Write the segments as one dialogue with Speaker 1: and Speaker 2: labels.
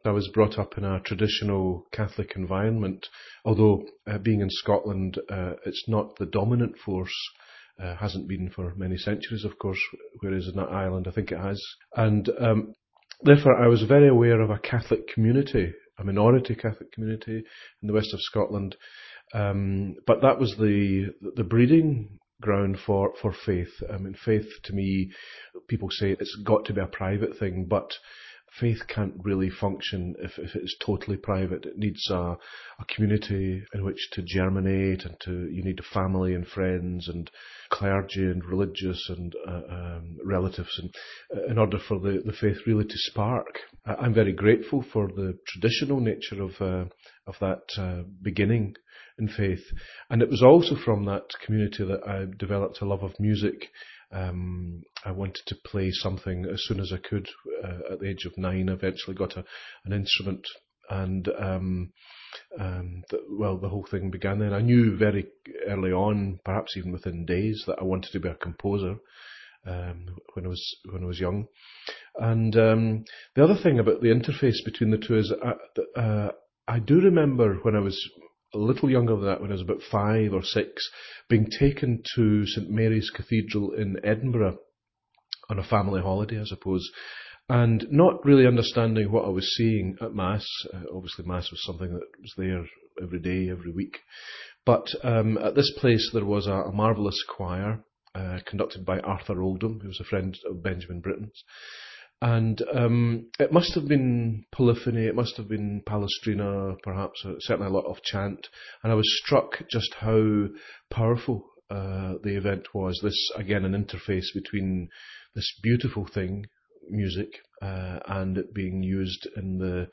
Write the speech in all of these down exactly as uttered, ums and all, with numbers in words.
Speaker 1: I was brought up in a traditional Catholic environment, although uh, being in Scotland, uh, it's not the dominant force, uh, hasn't been for many centuries, of course, whereas in that island I think it has. And um, therefore I was very aware of a Catholic community, a minority Catholic community in the west of Scotland, um, but that was the the breeding ground for, for faith. I mean, faith to me, people say it's got to be a private thing, but faith can't really function if, if it's totally private. It needs a, a community in which to germinate, and to you need family and friends and clergy and religious and uh, um, relatives, and uh, in order for the, the faith really to spark. I'm very grateful for the traditional nature of uh, of that uh, beginning in faith, and it was also from that community that I developed a love of music. Um, I wanted to play something as soon as I could. Uh, at the age of nine, I eventually got a, an instrument, and um, um, the, well, the whole thing began then. I knew very early on, perhaps even within days, that I wanted to be a composer um, when I was when I was young. And um, the other thing about the interface between the two is, I, uh, I do remember when I was a little younger than that, when I was about five or six, being taken to St Mary's Cathedral in Edinburgh on a family holiday, I suppose, and not really understanding what I was seeing at Mass. Uh, obviously, Mass was something that was there every day, every week. But um, at this place, there was a, a marvellous choir uh, conducted by Arthur Oldham, who was a friend of Benjamin Britten's. And um, it must have been polyphony, it must have been Palestrina, perhaps, uh, certainly a lot of chant. And I was struck just how powerful uh, the event was. This, again, an interface between this beautiful thing, music, uh, and it being used in the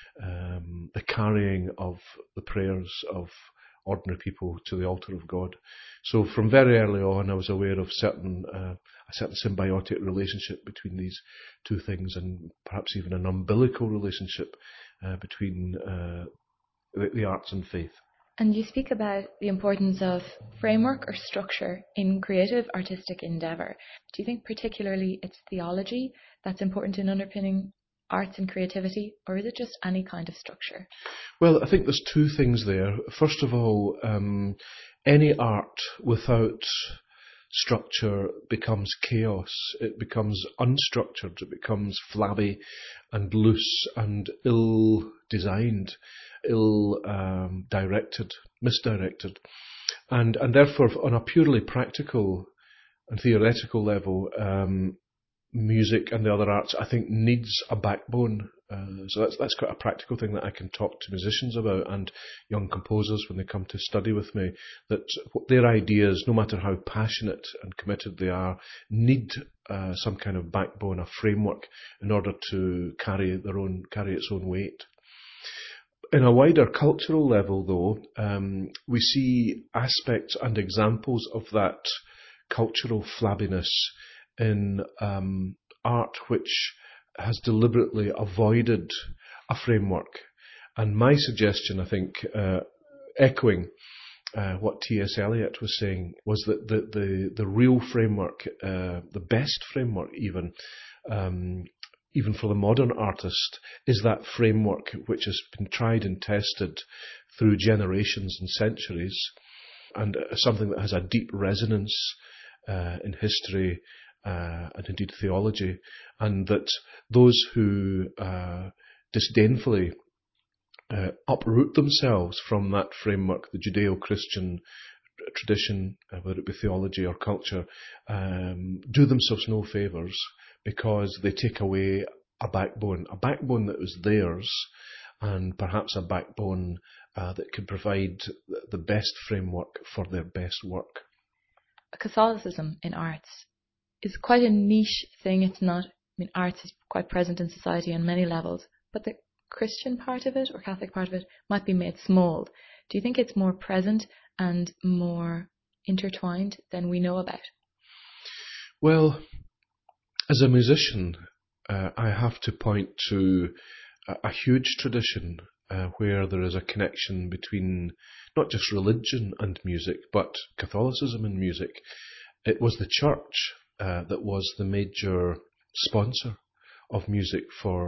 Speaker 1: um, the carrying of the prayers of ordinary people to the altar of God. So from very early on, I was aware of certain uh, a certain symbiotic relationship between these two things, and perhaps even an umbilical relationship uh, between uh, the, the arts and faith.
Speaker 2: And you speak about the importance of framework or structure in creative artistic endeavour. Do you think particularly it's theology that's important in underpinning arts and creativity, or is it just any kind of structure?
Speaker 1: Well, I think there's two things there. First of all, um, any art without structure becomes chaos. It becomes unstructured. It becomes flabby and loose and ill-designed, ill-directed, misdirected. And, and therefore, on a purely practical and theoretical level, um, music and the other arts, I think, needs a backbone. Uh, so that's that's quite a practical thing that I can talk to musicians about and young composers when they come to study with me, that their ideas, no matter how passionate and committed they are, need uh, some kind of backbone, a framework, in order to carry their own carry its own weight. In a wider cultural level, though, um, we see aspects and examples of that cultural flabbiness in um, art which has deliberately avoided a framework. And my suggestion, I think, uh, echoing uh, what T S Eliot was saying, was that the, the, the real framework, uh, the best framework even, um, even for the modern artist, is that framework which has been tried and tested through generations and centuries, and uh, something that has a deep resonance uh, in history, Uh, and indeed theology, and that those who uh, disdainfully uh, uproot themselves from that framework, the Judeo-Christian tradition, uh, whether it be theology or culture, um, do themselves no favours, because they take away a backbone, a backbone that was theirs, and perhaps a backbone uh, that could provide the best framework for their best work.
Speaker 2: Catholicism in arts is quite a niche thing. It's not, I mean, arts is quite present in society on many levels, but the Christian part of it, or Catholic part of it, might be made small. Do you think it's more present and more intertwined than we know about?
Speaker 1: Well, as a musician, uh, I have to point to a, a huge tradition uh, where there is a connection between not just religion and music, but Catholicism and music. It was the church Uh, that was the major sponsor of music for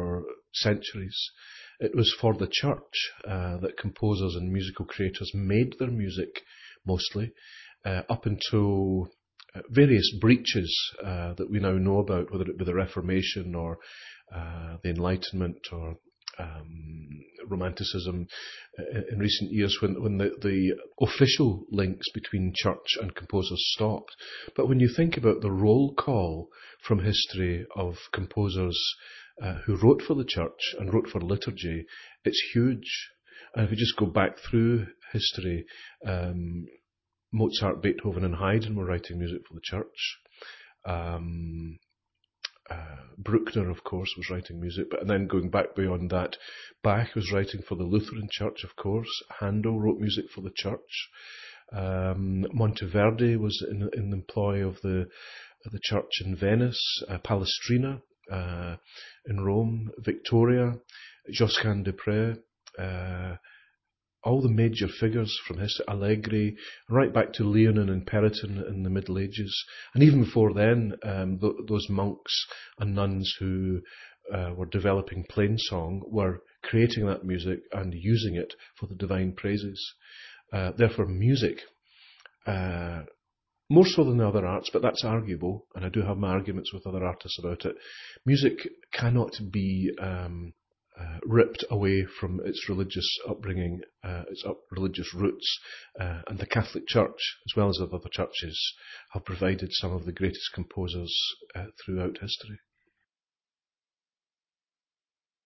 Speaker 1: centuries. It was for the church uh, that composers and musical creators made their music, mostly, uh, up until uh, various breaches uh, that we now know about, whether it be the Reformation or uh, the Enlightenment or um, Romanticism uh, in recent years, when, when the, the official links between church and composers stopped. But when you think about the roll call from history of composers uh, who wrote for the church and wrote for liturgy, it's huge. And if you just go back through history, um, Mozart, Beethoven and Haydn were writing music for the church. Um, uh, Bruckner, of course, was writing music, but and then going back beyond that, Bach was writing for the Lutheran Church, of course. Handel wrote music for the church. Um, Monteverdi was in, in the employ of the the church in Venice. Uh, Palestrina uh, in Rome. Victoria. Josquin des Prez. Uh, all the major figures from history, Allegri, right back to Leonin and Periton in the Middle Ages. And even before then, um, th- those monks and nuns who uh, were developing plainsong were creating that music and using it for the divine praises. Uh, therefore, music, uh, more so than the other arts, but that's arguable, and I do have my arguments with other artists about it, music cannot be um, Uh, ripped away from its religious upbringing, uh, its up religious roots, uh, and the Catholic Church, as well as other churches, have provided some of the greatest composers uh, throughout history.